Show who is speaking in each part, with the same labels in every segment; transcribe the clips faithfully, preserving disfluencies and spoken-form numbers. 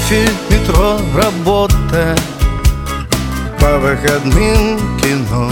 Speaker 1: кофе, метро, работа, по выходным кино.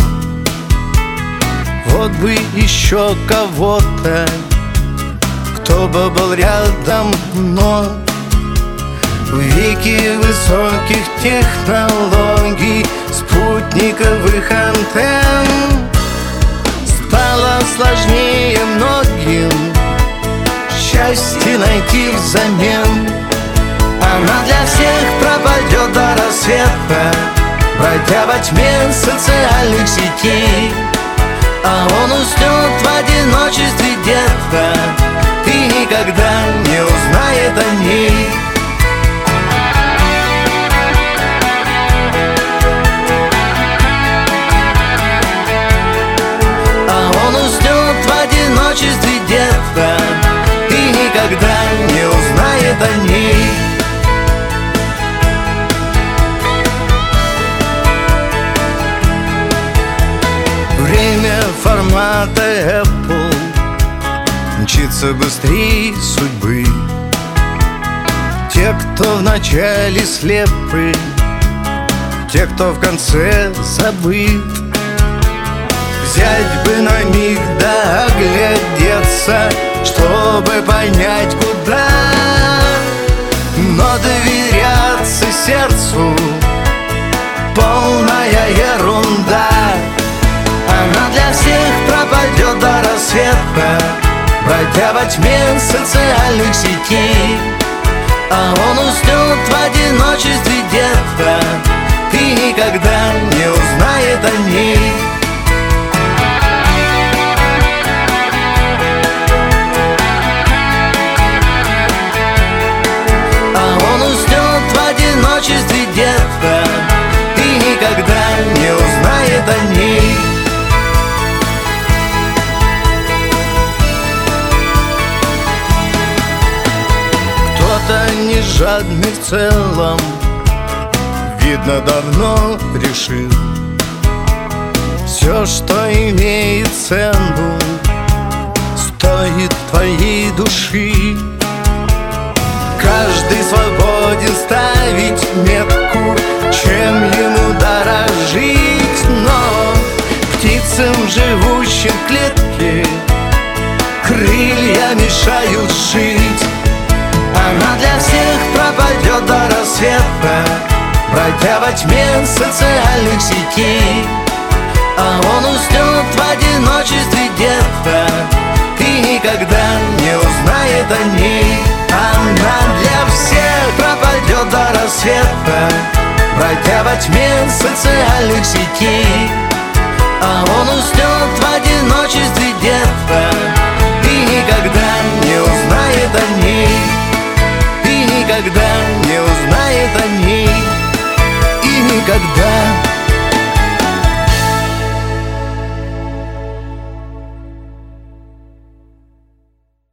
Speaker 1: Вот бы еще кого-то, кто бы был рядом, но в веке высоких технологий, спутниковых антенн стало сложнее многим счастье найти взамен. Она для всех пропадет до рассвета, бродя во тьме социальных сетей. А он уснет в одиночестве где-то и никогда не узнает о ней. А он уснет в одиночестве где-то и никогда не узнает о ней. Время формата Apple мчится быстрее судьбы. Те, кто в начале слепы, те, кто в конце забыт. Взять бы на миг да оглядеться, чтобы понять, куда. Но доверяться сердцу — полная ерунда. Она для всех пропадет до рассвета, бродя во тьме социальных сетей. А он уснет в одиночестве где-то и никогда не узнает о ней. А он уснет в одиночестве где-то и никогда не узнает о ней. Кто-то не жадный в целом, видно, давно решил: все, что имеет цену, стоит твоей души. Каждый свободен ставить метку, чем ему дорожить. Но птицам, живущим в клетке, крылья мешают жить. Она для всех пропадет до рассвета, бродя во тьме социальных сетей. А он уснет в одиночестве где-то и никогда не узнает о ней. Она для всех пропадет до рассвета, бродя во тьме социальных сетей. А он уснет в одиночестве где-то и никогда не узнает о ней. И никогда не узнает о ней. И никогда